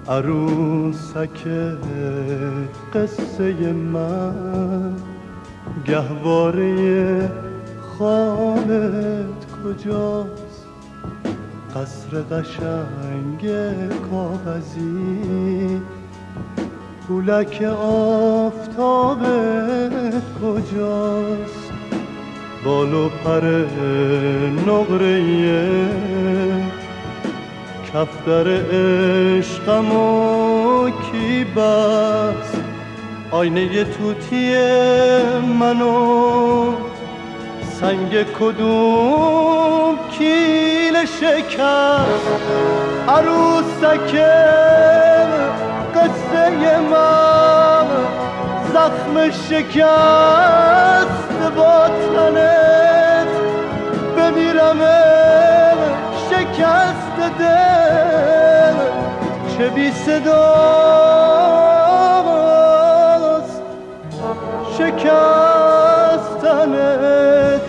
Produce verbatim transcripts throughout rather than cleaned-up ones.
عروسک قصه من، گهواره خانت کجاست؟ قصر قشنگ کاغذی، پولک آفتابت کجاست؟ بال و پر نقره‌ی کفتر عشقمو کی بست؟ آینه توتی منو سنگ کدوم کیل شکست؟ عروسک قصه من، زخم شکست با تنت، بمیرم شکست دل، چه بی صداست شکستنت.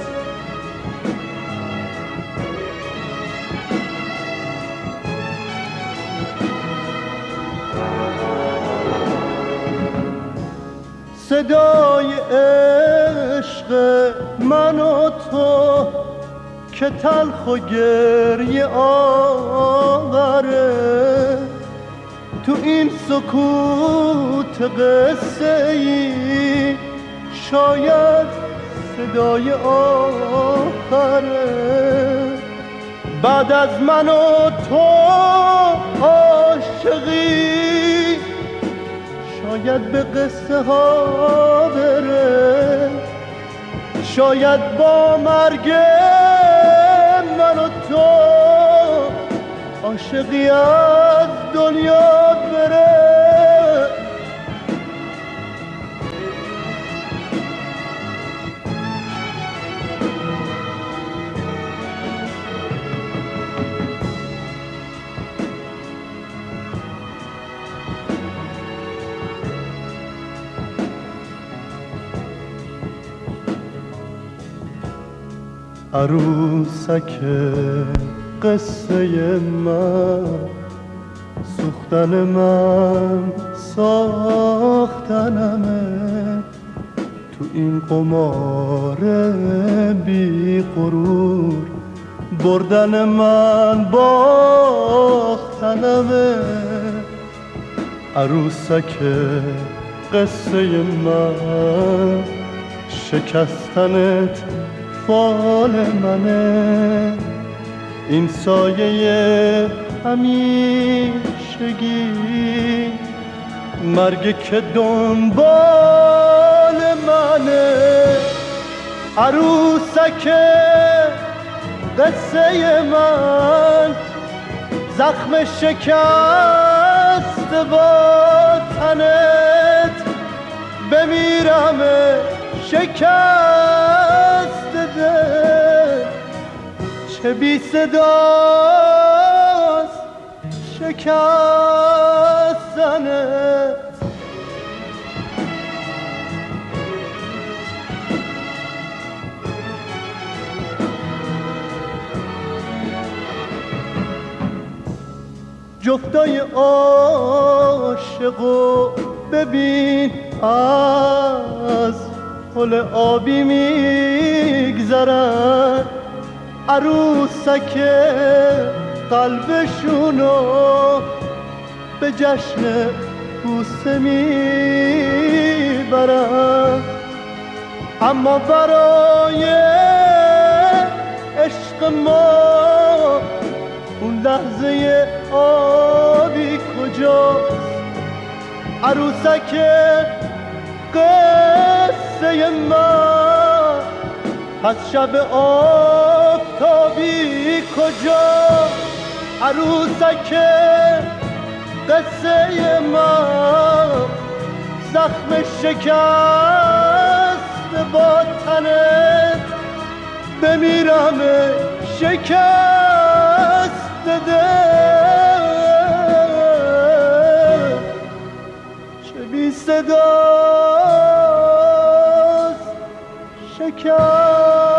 صدای عشق من و تو که تلخ و گریه آوره، تو این سکوت قصه ای شاید صدای آخره. بعد از من و تو عاشقی شاید به قصه ها بره، شاید با مرگ من و تو عاشقی از دنیا بره. عروسک قصه من، سوختن من ساختنمه، تو این قمار بی غرور بردن من باختنمه. عروسک قصه من، شکستنت فال منه، این سایه همیشگی مرگ که دنبال منه. عروسک قصه من، زخم شکست با تنت، بمیرم شکست دل، چه بی صداست شکستنت. جفتای عاشقو ببین از پل آبی میگذرن، عروسک قلبشونو به جشن بوسه میبرن، اما برای عشق ما اون لحظه آبی کجاست؟ عروسک قصه من، پس شب آفتابی کجاست؟ عروسک قصه من، زخم شکست با تنت، بمیرم شکست دل، چه بی صداست شکست.